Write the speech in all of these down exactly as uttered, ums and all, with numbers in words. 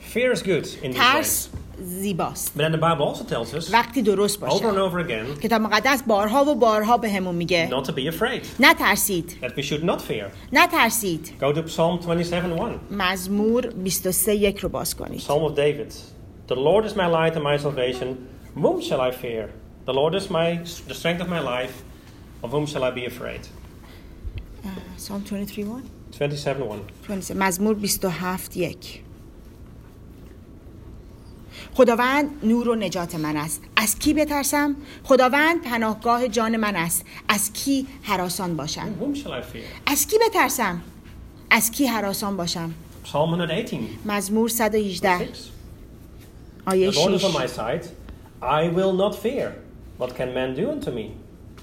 Fear is good in these ترس ways. زیباست. But then the Bible also tells us وقتی درست over and باشه. over again کتاب مقدس بارها و بارها بهمون میگه not to be afraid, نترسید. that we should not fear. نترسید. Go to Psalm twenty-seven one. مزمور بیست و سه یک رو باز کنید. Psalm of David. The Lord is my light and my salvation. Whom shall I fear? The Lord is my the strength of my life. Of whom shall I be afraid? Psalm twenty-three one. twenty-seven one. مزمور بیست و هفت یک. خداوند نور و نجات من است. از کی بترسم؟ خداوند پناهگاه جان من است. از کی هراسان باشم؟ Whom shall I fear? از کی بترسم؟ از کی هراسان باشم؟ Psalm one eighteen. مزمور صد و هجده six. آیه The Lord is شش. on my side. I will not fear. What can man do unto me?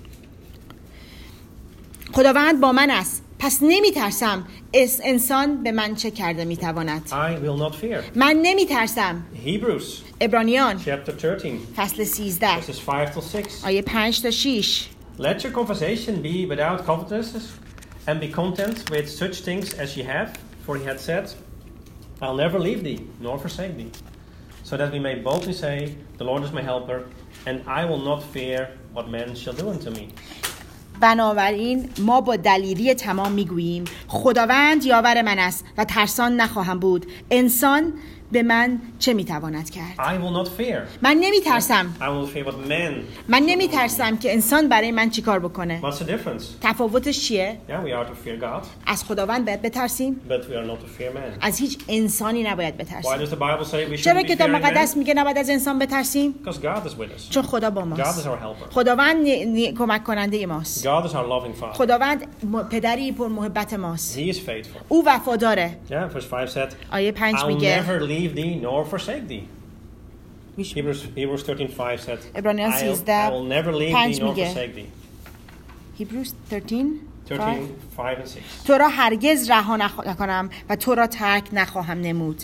خداوند با من است. پس نمی ترسم. انسان به من چه کرده می تواند؟ I will not fear. من نمی ترسم. Hebrews عبرانیان chapter thirteen. فصل سیزده Verses five till six. آیه پنج تا شش. Let your conversation be without covetousness, and be content with such things as ye have, for he had said, I'll never leave thee, nor forsake thee. So that we may boldly say, The Lord is my helper, and I will not fear what men shall do unto me. بنابراین ما با دلیری تمام میگوییم خداوند یاور من است و ترسان نخواهم بود. انسان به من چه میتواند کرد؟ I will not fear. من نمیترسم. I will fear what men. من نمیترسم که انسان برای من چیکار بکنه. What's the difference? تفاوتش چیه؟ Yeah, we are to fear God, از خداوند باید بترسیم. but we are not to fear man. از هیچ انسانی نباید Why بترسیم. does the Bible say we چرا shouldn't be کتاب fearing مقدس man? میگه نباید از انسان بترسیم؟ Because God is with us. چون خدا با God ماست. is our helper. خداوند نی... نی... کمک کننده ماست. God is our loving Father. خداوند م... پدری پر محبت ماست. He is faithful. او وفاداره. Yeah, verse five said, آیه پنج I'll میگه never leave thee nor forsake thee. Hebrews, Hebrews thirteen five said, عبرانیان I'll, سیزده I will never leave پنج thee nor میگه. forsake thee. Hebrews thirteen thirteen five and six. تو را هرگز رها نخ- نکنم و تو را ترک نخواهم نمود.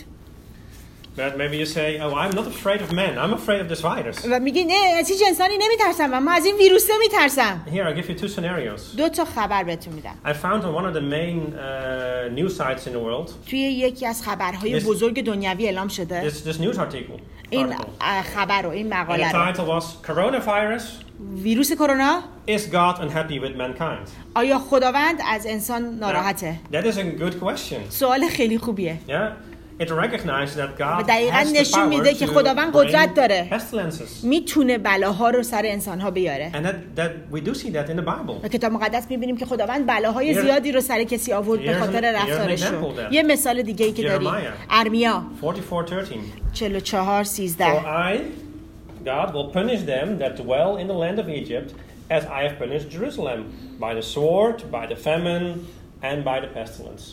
But maybe you say, oh, I'm not afraid of men. I'm afraid of this virus. و میگی نه از هیچ انسانی نمیترسم، اما از این ویروسه میترسم. Here, I give you two scenarios. دو تا خبر بهتون میدم. I found on one of the main uh, news sites in the world توی یکی از خبرهای This- بزرگ دنیوی اعلام شده this, this news article. این article. اه، خبر رو، این And the مقاله رو. title was, Coronavirus, ویروس کرونا is God unhappy with mankind? آیا خداوند از انسان ناراحته؟ That is a good question. سوال خیلی خوبیه. Yeah? It recognizes that و God دقیقاً has the نشون power میده که to خداوند bring قدرت داره. pestilences. میتونه بلاها رو سر انسانها بیاره. And that, that we do see that in the Bible. و کتاب مقدس میبینیم که خداوند بلاهای Here- زیادی رو سر کسی آورد به here's an- خاطر here's an رفتارشون. example of that. یه مثال دیگه ای که داریم Jeremiah. ارمیا forty-four thirteen. چهل و چهار For سیزده. I, God, will punish them that dwell in the land of Egypt, as I have punished Jerusalem, by the sword, by the famine, and by the pestilence.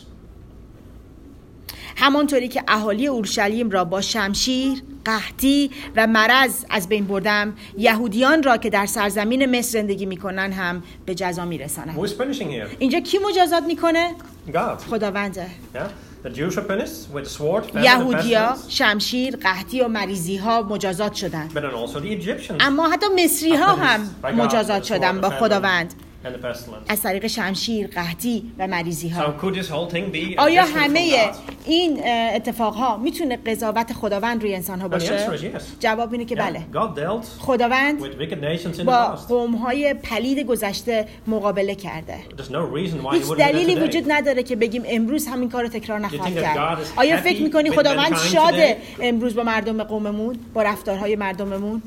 همانطوری که اهالی اورشلیم را با شمشیر، قحطی و مرض از بین بردم، یهودیان را که در سرزمین مصر زندگی میکنن هم به جزا میرسانم. Who is punishing here? اینجا کی مجازات میکنه؟ God. خداونده. Yeah? The Jews are punished with the sword, famine, and یهودیا pestilence, شمشیر، قحطی و مریضی ها مجازات شدند. but then also the Egyptians. اما حتی مصری ها هم By God, مجازات the sword, شدن the با famine, خداوند and the pestilence. از طریق شمشیر، قحطی و مریضی ها. So could this whole thing be a آیا judgment from همه God? این اتفاق ها میتونه قضاوت خداوند روی انسان ها And the answer باشه؟ is yes. جواب اینه که Yeah, بله. God dealt خداوند with wicked nations in the با past. قوم های پلید گذشته مقابله کرده. There's no reason why he هیچ wouldn't do دلیلی that today. وجود نداره که بگیم امروز همین کار رو تکرار نخواهد think that کرد. God is آیا happy فکر میکنی with خداوند mankind شاده today? امروز با مردم قوممون، با رفتارهای مردممون؟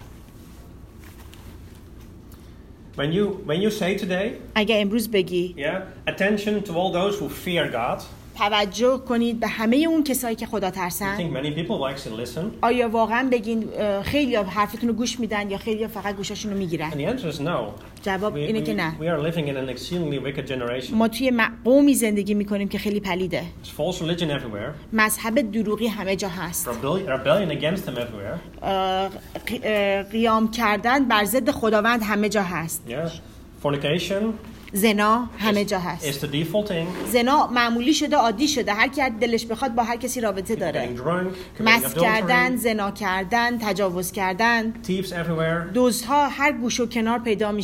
When you when you say today, اگه امروز بگی yeah, attention to all those who fear God. توجه کنید به همه اون کسایی که خدا I ترسن، think many people will actually listen. آیا واقعا بگین خیلی حرفتون رو گوش میدن یا خیلی فقط گوشاشون رو میگیرن؟ And the answer is no. جواب We, اینه که نه. we, we are living in an exceedingly wicked generation. ما توی قومی زندگی میکنیم که خیلی پلیده. There's false religion everywhere. مذهب دروغی همه جا هست. Rebellion, rebellion against him everywhere. اه، قی- اه، قیام کردن بر ضد خداوند همه جا هست. Yeah. Fornication زنا همه جا is هست. the default thing. زنا معمولی شده، عادی شده، هر کی دلش بخواد با هر کسی رابطه Getting داره. drunk, committing مست کردن، adultery, زنا کردن، تجاوز کردن. thieves everywhere. دزدها هر گوش و کنار پیدا میشن.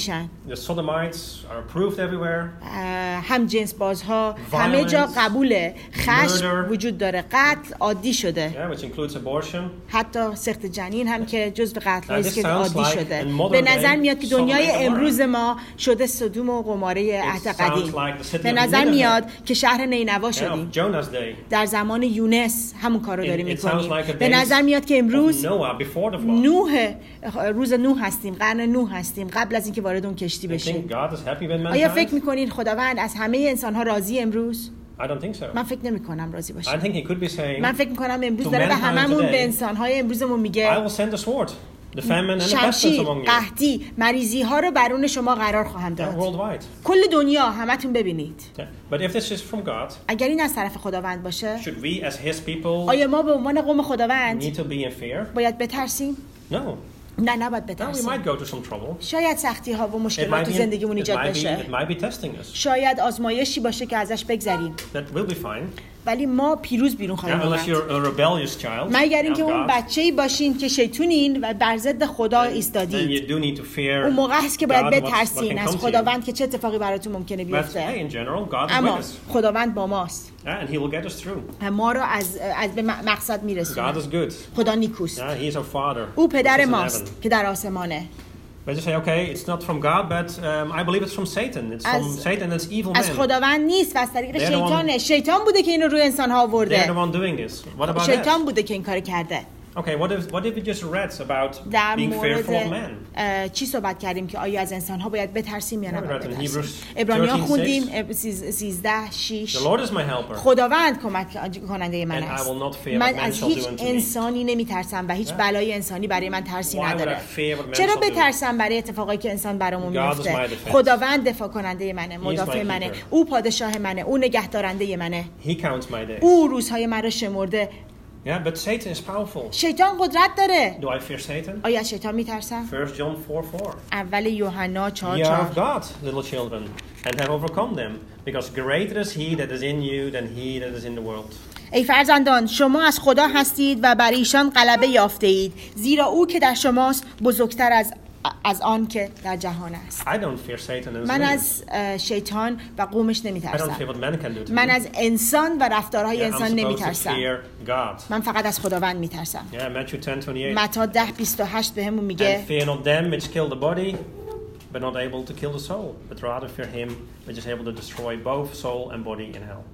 the sodomites are approved everywhere. هم جنس بازها همه جا قبوله. خشم murder. وجود داره. قتل عادی شده. Yeah, which includes abortion. حتی سخت جنین هم که جزو قتل‌هایی است Now, this که عادی sounds like شده. in modern به نظر day, میاد که Sodom دنیای and Gomorrah. امروز ما شده سدوم و گماره عهد sounds قدیم. like the city به of نظر Nineveh. میاد که شهر نینوا Yeah, شدیم. of Jonah's day. در زمان یونس همون کارو It- داریم it sounds میکنیم. like a به days نظر میاد که of امروز Noah before the flood. نوح روز نوح هستیم، قرن نوح هستیم، قبل از اینکه وارد اون کشتی You بشیم. think God is happy with آیا فکر mankind? میکنین خداوند از همه انسان ها راضی امروز؟ I don't think so. من فکر نمی کنم راضی I باشه. think he could be saying, من فکر میکنم امروز to داره به mankind هممون today, به انسان های امروزمون I میگه will send the sword, the famine and the pestilence شمشیر، among you. قحطی، مریضی ها رو برون شما قرار خواهم Yeah, داد. worldwide. کل دنیا همتون ببینید. Yeah. But if this is from God, اگر این از طرف خداوند باشه، should we as his people آیا ما به عنوان قوم خداوند need to be in fear? باید بترسیم؟ No. نه، نباید No, we بترسیم. might go to some trouble. شاید سختی ها و It مشکلات might تو be, زندگیمون it ایجاد might be, بشه. it might be testing us. شاید آزمایشی باشه که ازش بگذریم. That will be fine. ولی ما پیروز بیرون Yeah, خواهیم unless آمد. you're a rebellious child مگر of اینکه اون God, بچه‌ای باشین که شیطونین و بر ضد خدا then ایستادید. you do need to fear اون موقع هست که باید God and what's- what بترسین can از come to you. خداوند که چه اتفاقی براتون ممکنه But hey, بیفته. in general, God is with اما us. خداوند با ماست. Yeah, and he will get us through. ما رو از از به مقصد God میرسونه. is good. خدا نیکوست. Yeah, he is our Father. او which پدر is in ماست heaven. که در آسمانه. But you say, okay, it's not from God, but um, I believe it's from Satan. It's from از- Satan, that's evil از man. خداوند نیست و از طریق They're the one- شیطانه. شیطان بوده که اینو روی انسان ها They're the آورده. one doing this. What about شیطان that? بوده که این کار کرده. Okay, what if what if we just read about در being fearful of مورد man? اه، چی صحبت کردیم که آیا از انسان ها باید بترسیم یا Yeah, we نباید read in بترسیم. Hebrews ابرانیان thirteen خوندیم six. اب- سیز- سیزده شیش. The Lord is my helper. خداوند کمک کننده من And I است. will not fear من what man از shall هیچ do unto me. انسانی نمیترسم و هیچ Yeah. بلای انسانی برای من ترسی Why would I نداره. fear what man چرا shall do? بترسم برای اتفاقایی که انسان برامون God is میفته؟ my defense. خداوند دفاع کننده منه، is مدافع my منه. keeper. او پادشاه منه، او نگهدارنده منه. He counts my days. او روزهای من رو شمرده. Yeah, but Satan is powerful. شیطان قدرت داره. Do I fear Satan? آیا از شیطان میترسم؟ First John four four. اول یوحنا چهار Ye are of چهار. God, little children, and have overcome them, because greater is he that is in you than he that is in the world. ای فرزندان، شما از خدا هستید و بر ایشان غلبه یافته اید، زیرا او که در شماست بزرگتر از از آن که در جهان است. I don't fear Satan and his من minions. از اه، شیطان و قومش I don't fear نمیترسم. what man can do to من me. از انسان و رفتارهای Yeah, I'm انسان supposed to نمیترسم. fear God. من فقط از خداوند میترسم. Yeah, Matthew ten twenty-eight. متی ده بیست و هشت بهمون And میگه fear not them which kill the body, but not able to kill the soul, but rather fear him which is able to destroy both soul and body in hell.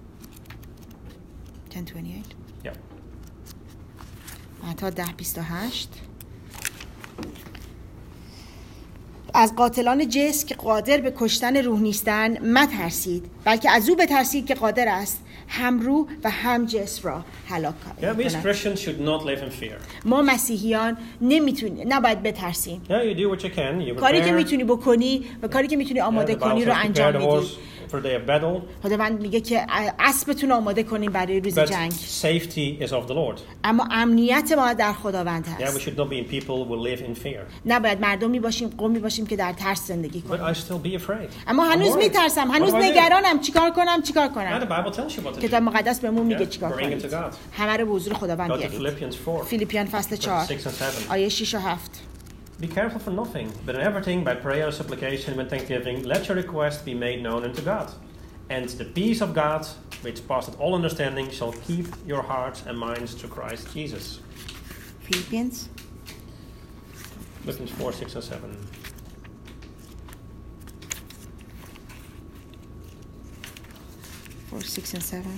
ده بیست و هشت. Yeah. متی ده بیست و هشت. از قاتلان جسم که قادر به کشتن روح نیستند مترسید، بلکه از او بترسید که قادر است هم روح و هم جسم را هلاک Yeah, we as کند. Christians should not live in fear. ما مسیحیان نمیتونیم نباید بترسیم. Yeah, you do what you can. You کاری که prepare. میتونی بکنی و کاری که میتونی Yeah, آماده the کنی Bible رو says prepare انجام the میدی. horse for the day of battle, خداوند میگه که اسبتون آماده کنین برای روز but جنگ. safety is of the Lord. اما امنیت ما در خداوند Yeah, we هست. should not be in people who live in fear. نباید مردمی باشیم، قومی باشیم که در ترس زندگی But کنیم. I still be afraid. اما I'm هنوز worried. میترسم، What هنوز do I do? نگرانم. چیکار کنم چیکار Yeah, the کنم؟ Bible tells you what to کتاب do. مقدس بهمون میگه Yeah, چیکار bring it کنید. to God. همه رو به حضور Go خداوند to بیارید. Philippians four, فیلیپیان فصل چهار six and seven. آیه شش و هفت. Be careful for nothing, but in everything by prayer and supplication with thanksgiving, let your requests be made known unto God. And the peace of God, which passeth all understanding, shall keep your hearts and minds through Christ Jesus. فیلیپینز Philippians four, six and seven. four, six and seven.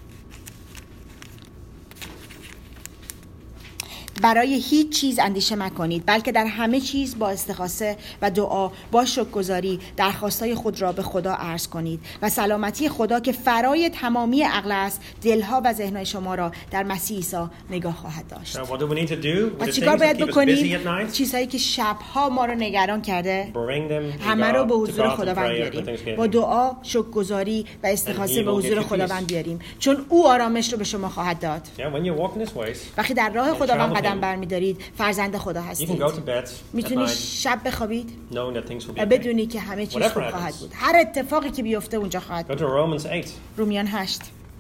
برای هیچ چیز اندیشه مکنید، بلکه در همه چیز با استخاصه و دعا با شکرگزاری درخواستای خود را به خدا عرض کنید و سلامتی خدا که فرای تمامی عقل است دلها و ذهنهای شما را در مسیح عیسی نگاه خواهد داشت. Now, what do we need to do with و the چیکار things that باید keep us busy بکنیم؟ at night? چیزهایی که شبها ما رو نگران کرده Bring them to همه رو God, به to حضور God in خداوند prayer with بیاریم، thanksgiving. با دعا، شکرگزاری و استخاصه And he به will حضور give you خداوند peace. بیاریم، چون او آرامش رو به شما خواهد داد. Yeah, when you walk in His ways, وقتی در راه And خداوند travel قدم him. برمی‌دارید فرزند خدا you can هستید. go to bed at میتونی night شب بخوابید knowing that things will be و okay. بدونی که همه چیز Whatever خوب خواهد happens. بود. هر اتفاقی که بیفته اونجا خواهد Go بود. to Romans eight. رومیان هشت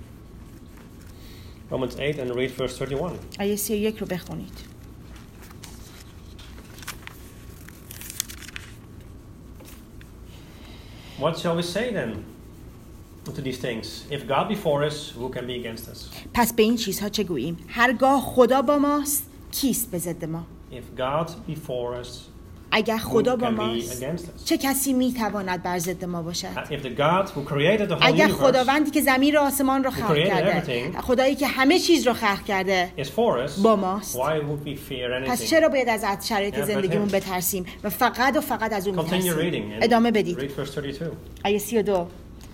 Romans eight and read verse thirty-one. آیه سی و یک رو بخونید. What shall we say then to these things? If God be for us, who can be against us? پس به این چیزها چه گوییم؟ هرگاه خدا با ماست کیست به ضد ما؟ If God be for us, اگر who خدا با can be ماست against us? چه کسی میتواند بر ضد ما باشد؟ If the God who created the whole اگر universe خداوندی که زمین و آسمان را خلق created کرده، everything, خدایی که همه چیز را خلق کرده is for us, با ماست، why would we fear پس anything? چرا باید از شرایط Yeah, but زندگیمون him. بترسیم و فقط و فقط از اون Continue میترسیم؟ reading and ادامه بدید. read verse thirty-two. آیه سی و دو.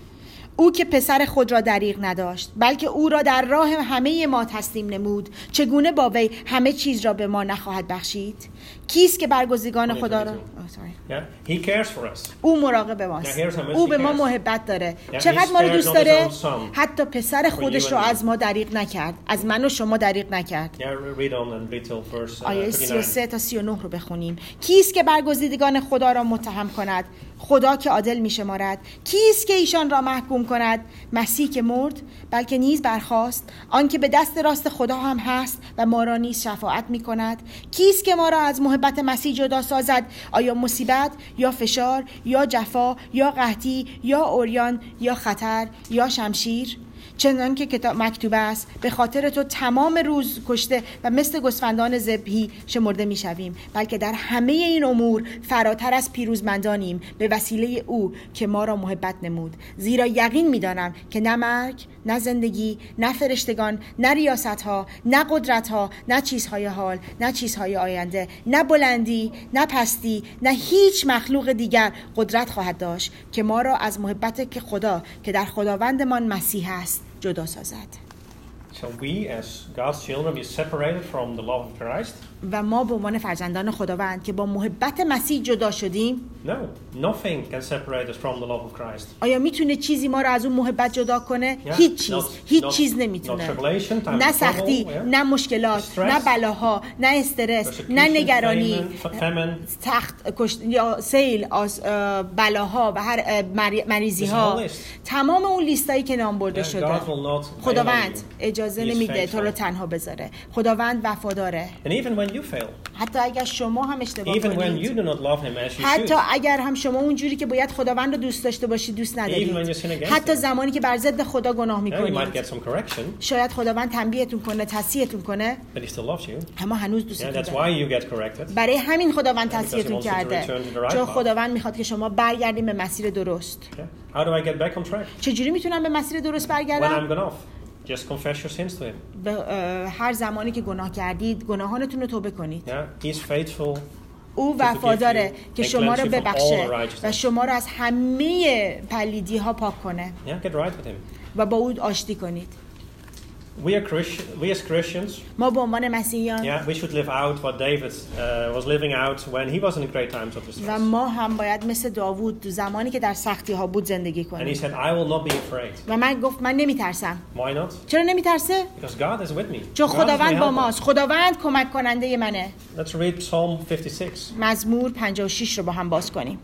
او که پسر خود را دریغ نداشت بلکه او را در راه همه ما تسلیم نمود، چگونه با وی همه چیز را به ما نخواهد بخشید؟ کیست که برگزیدگان خدا را oh, sorry. Yeah, he cares for us. او مراقب ماست. Yeah, here's how much او he به ما cares. محبت داره. Yeah, چقدر he ما رو spared دوست not his داره؟ own son. حتی پسر خودش you رو and me. از ما دریغ نکرد، از من و شما دریغ نکرد. Yeah, read on and read till verse uh, آیه سی و سه thirty-nine. تا سی و نه رو بخونیم. کیست که برگزیدگان خدا را متهم کند؟ خدا که عادل می‌شمارد. کیست که ایشان را محکوم کند؟ مسیح که مرد بلکه نیز برخاست، آن که به دست راست خدا هم هست و ما را نیز شفاعت می‌کند. کیست که ما را از محبت مسیح جدا سازد؟ آیا مصیبت یا فشار یا جفا یا قحطی یا عریان یا خطر یا شمشیر؟ چنان که کتاب مکتوب است به خاطر تو تمام روز کشته و مثل گوسفندان ذبحی شمرده میشویم، بلکه در همه این امور فراتر از پیروزمندانیم به وسیله او که ما را محبت نمود. زیرا یقین میدانم که نه مرگ، نه زندگی، نه فرشتگان، نه ریاستها، نه قدرتها، نه چیزهای حال، نه چیزهای آینده، نه بلندی، نه پستی، نه هیچ مخلوق دیگر قدرت خواهد داشت که ما را از محبت که خدا که در خداوندمان مسیح است جدا سازد. So we as God's children be separated from the love of Christ? و ما به عنوان فرزندان خداوند که با محبت مسیح جدا شدیم، No, nothing can separate us from the love of Christ. آیا میتونه چیزی ما را از اون محبت جدا کنه؟ Yeah, هیچ چیز، not- هیچ not- چیز not نمیتونه. tribulation, time نه of trouble, سختی، yeah. نه مشکلات، Stress, نه بلاها، نه استرس، نه persecution, نگرانی، famine, famine. تخت کشت یا سیل، آس- اه، بلاها و هر اه، مری- مریضی ها. This whole list. تمام اون لیستایی که نام برده Yeah, شده. God will not fail خداوند you. اجازه He is نمیده تو رو faithful. تنها بذاره. خداوند وفاداره. And even when you fail, حتی اگر شما هم اشتباه even when کنید، you do not love Him as you حتی should, اگر هم شما اونجوری که باید خداوند رو دوست داشته باشید دوست Even when ندارید، you sin against حتی him. زمانی که بر ضد خدا گناه yeah, you might میکنید، get some correction, شاید خداوند تنبیهتون کنه، تصحیحتون کنه، but He still loves you. اما هنوز Yeah, دوستتون that's داره. why you get corrected. برای همین خداوند because he تصحیحتون wants you to کرده، return to the right چون path. خداوند میخواد که شما برگردیم به مسیر درست. Yeah. How do I get back on track? چجوری میتونم به مسیر درست When I'm برگردم؟ gone off, just confess your sins to Him. به اه، هر زمانی که گناه کردید گناهانتون رو توبه کنید. Yeah, He's faithful. او to forgive وفاداره you که and شما cleanse رو you from all ببخشه unrighteousness. و شما رو از همه پلیدی ها پاک کنه Yeah, get right with Him. و با او آشتی کنید. We are Christian. We as Christians, ما به عنوان مسیحیان yeah, we should live out what David uh, was living out when he was in great times of distress. و ما هم باید مثل داوود تو زمانی که در سختی ها بود زندگی And he کنیم. said, "I will not be afraid." و من گفت من نمیترسم. Why not? چرا نمیترسه؟ Because God is with me. چون God is my خداوند با helper. ماست. خداوند کمک کننده منه. Let's read Psalm fifty-six. مزمور پنجاه و شش رو با هم باز کنیم.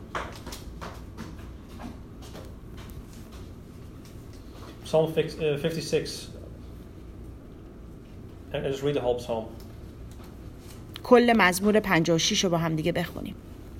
Psalm fix- uh, fifty-six. And just read the whole psalm. کل مزمور پنجاه و شش رو با هم دیگه بخونیم.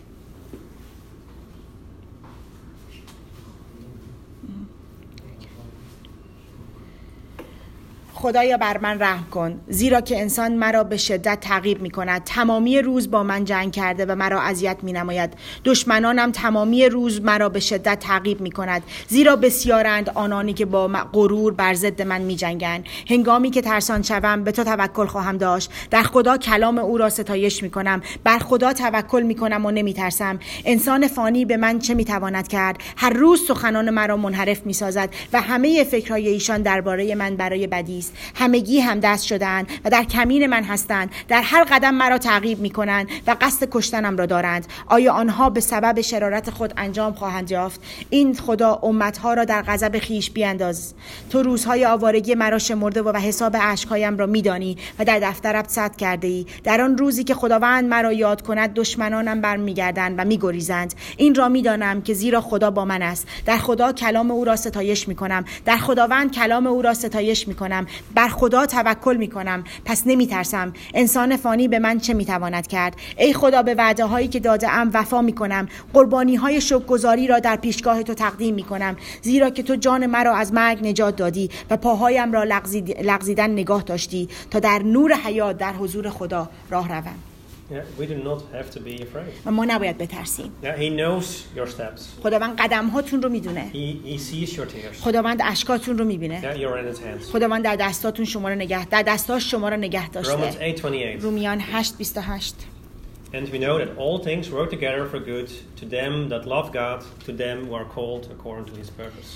خدایا بر من رحم کن، زیرا که انسان مرا به شدت تعقیب می کند. تمامی روز با من جنگ کرده و مرا اذیت می نماید. دشمنانم تمامی روز مرا به شدت تعقیب می کند، زیرا بسیارند آنانی که با غرور بر ضد من می جنگند. هنگامی که ترسان شوم به تو توکل خواهم داشت. در خدا کلام او را ستایش می کنم. بر خدا توکل می کنم و نمی ترسم. انسان فانی به من چه می تواند کرد؟ هر روز سخنان مرا منحرف می سازد و همه فکرهای ایشان درباره من برای بدی است. همگی هم دست شدند و در کمین من هستند. در هر قدم مرا تعقیب می کنند و قصد کشتنم را دارند. آیا آنها به سبب شرارت خود انجام خواهند یافت؟ این خدا امتها را در غضب خیش بیانداز. تو روزهای آوارگی مرا شمرده و حساب اشکهایم را میدانی و در دفترت ثبت کرده ای. در آن روزی که خداوند مرا یاد کند دشمنانم برمیگردند و میگریزند. این را میدانم که زیرا خدا با من است. در خدا کلام او را ستایش می کنم. در خداوند کلام او را ستایش می کنم. بر خدا توکل میکنم پس نمیترسم. انسان فانی به من چه میتواند کرد؟ ای خدا به وعده هایی که داده ام وفا میکنم. قربانی های شکرگزاری را در پیشگاه تو تقدیم میکنم، زیرا که تو جان مرا از مرگ نجات دادی و پاهایم را لغزید... لغزیدن نگاه داشتی تا در نور حیات در حضور خدا راه روم. Yeah, we do not have to be afraid. و ما نباید بترسیم. Yeah, he knows your steps. خداوند قدم هاتون رو میدونه. He, he sees your tears. خداوند اشکاتون رو میبینه. Yeah, you're in his hands. خداوند در دستاتون شما رو نگه در دستاش شما رو نگه Romans داشته. eight twenty-eight. رومیان هشت بیست و هشت. And we know that all things work together for good to them that love God, to them who are called according to his purpose.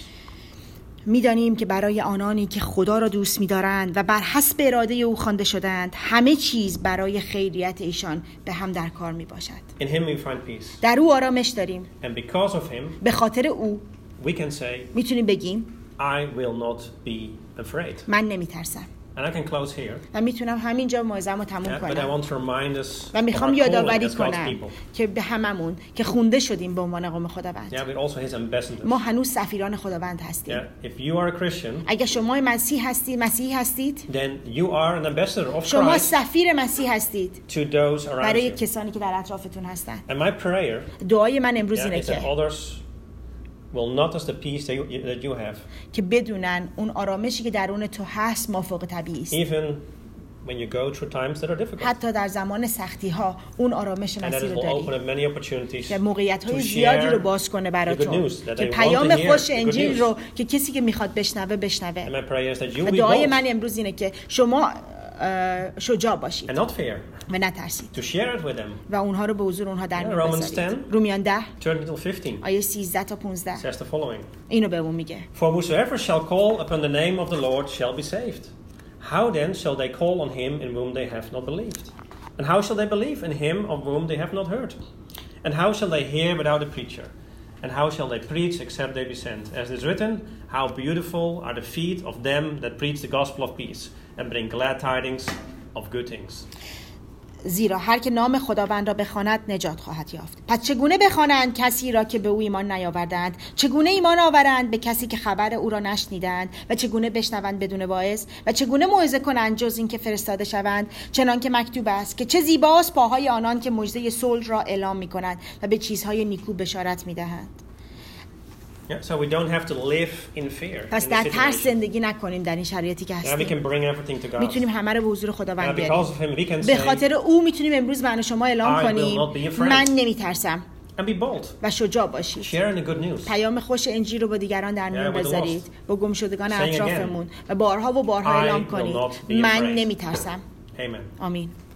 میدانیم که برای آنانی که خدا را دوست می‌دارند و بر حسب اراده او خوانده شدند همه چیز برای خیریت ایشان به هم در کار میباشد. In him we find peace. در او آرامش داریم. And because of him, به خاطر او we can say, میتونیم بگیم I will not be afraid. من نمیترسم. And I can close here. و میتونم همینجا موعظه‌مو تموم Yeah, but I کنم. want to remind us و of میخوام our یادآوری calling as God's کنم people. که به هممون که خونده شدیم به عنوان قوم خداوند. Yeah, we're also his ambassadors. ما هنوز سفیران خداوند هستیم. Yeah, if you are a Christian, اگه شما مسیح هستید، مسیحی هستید، then you are an ambassador of شما Christ سفیر مسیح هستید to those around برای you. کسانی که در اطرافتون هستن. And my prayer, دعای من امروز yeah, اینه is that که others will notice the peace that you, that you have, که بدونن اون آرامشی که درون تو هست مافوق طبیعی است. even when you go through times that are difficult. حتی در زمان سختی ها اون آرامش And that مسیح it رو will open داری up many opportunities که موقعیت های to زیادی رو share باز کنه برای the good تو news that که they want پیام to hear, خوش the good انجیل news. رو که کسی که میخواد بشنوه And بشنوه. my prayer is that you و will be دعای bold من امروز اینه که شما اه، شجاع باشید and not fear, و نترسید to share it with them. و اونها رو به حضور اونها در Yeah, میون Romans بذارید. ten. رومیان ده Turn to fifteen. آیه سیزده تا پانزده Says the following. اینو بهمون میگه. For whosoever shall call upon the name of the Lord shall be saved. How then shall they call on him in whom they have not believed? And how shall they believe in him of whom they have not heard? And how shall they hear without a preacher? And how shall they preach except they be sent? As it is written, how beautiful are the feet of them that preach the gospel of peace and bring glad tidings of good things. زیرا هر که نام خداوند را بخواند نجات خواهد یافت. پس چگونه بخوانند کسی را که به او ایمان نیاوردند؟ چگونه ایمان آورند به کسی که خبر او را نشنیدند؟ و چگونه بشنوند بدون واعظ؟ و چگونه موعظه کنند جز این که فرستاده شوند؟ چنان که مکتوب است که چه زیباست پاهای آنان که مژده صلح را اعلام می‌کنند و به چیزهای نیکو بشارت می‌دهند. Yeah, so we don't have to live in fear. پس in در the ترس situation. زندگی نکنیم در این شرایطی که Yeah, we هستیم. can bring everything to God. میتونیم همه رو به حضور Yeah, خداوند because بیاریم. of him, we can به say خاطر او میتونیم امروز من و شما اعلام I will کنیم not be afraid. من نمیترسم and be bold. و شجاع باشید. Share in the good news. پیام خوش انجیل رو با دیگران در میون Yeah, with the بذارید، با گمشدگان Saying اطرافمون و بارها و بارها I اعلام will کنید not be من afraid. نمیترسم. Amen. آمین.